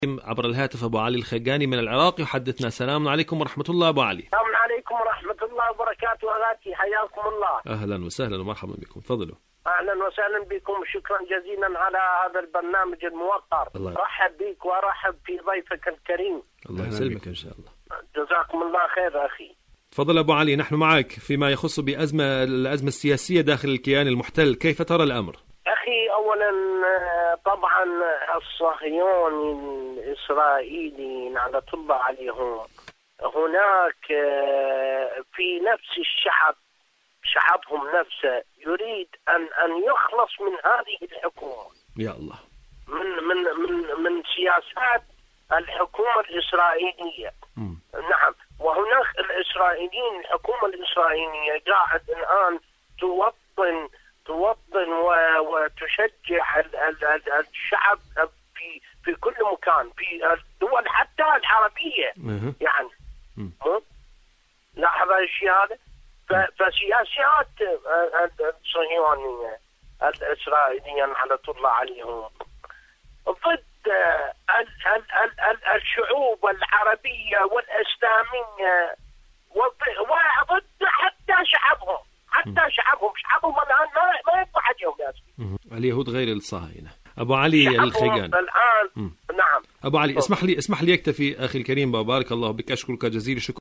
عبر الهاتف أبو علي الخيقاني من العراق يحدثنا. السلام عليكم ورحمة الله أبو علي. السلام عليكم ورحمة الله وبركاته. أغاتي حياكم الله. أهلا وسهلا ومرحبا بكم، تفضلوا. أهلا وسهلا بكم وشكرا جزيلا على هذا البرنامج الموقر. رحب بك وأرحب في ضيفك الكريم. الله يسلمك إن شاء الله. جزاكم الله خير أخي. تفضل أبو علي، نحن معك فيما يخص الأزمة السياسية داخل الكيان المحتل، كيف ترى الأمر؟ أخي أولا طبعا الصهيوني الإسرائيلي لعنة الله عليهم هناك في نفس شعبهم نفسه يريد أن يخلص من هذه الحكومة. يا الله. من سياسات الحكومة الإسرائيلية. نعم، وهناك الإسرائيليين الحكومة الإسرائيلية قاعد الآن توطن وتشجع الشعب في كل مكان، في الدول حتى العربية. يعني لاحظ الشيء هذا. فسياسات الصهيونية الإسرائيلية لعنة الله عليهم ضد الشعوب العربية والإسلامية وضد حتى شعبهم الآن ما يبقى عليهم ناس. اليهود غير الصهاينة. أبو علي الخيقاني الآن. نعم أبو علي، اسمح لي يكتفي أخي الكريم، بارك الله بك، أشكرك جزيل الشكر.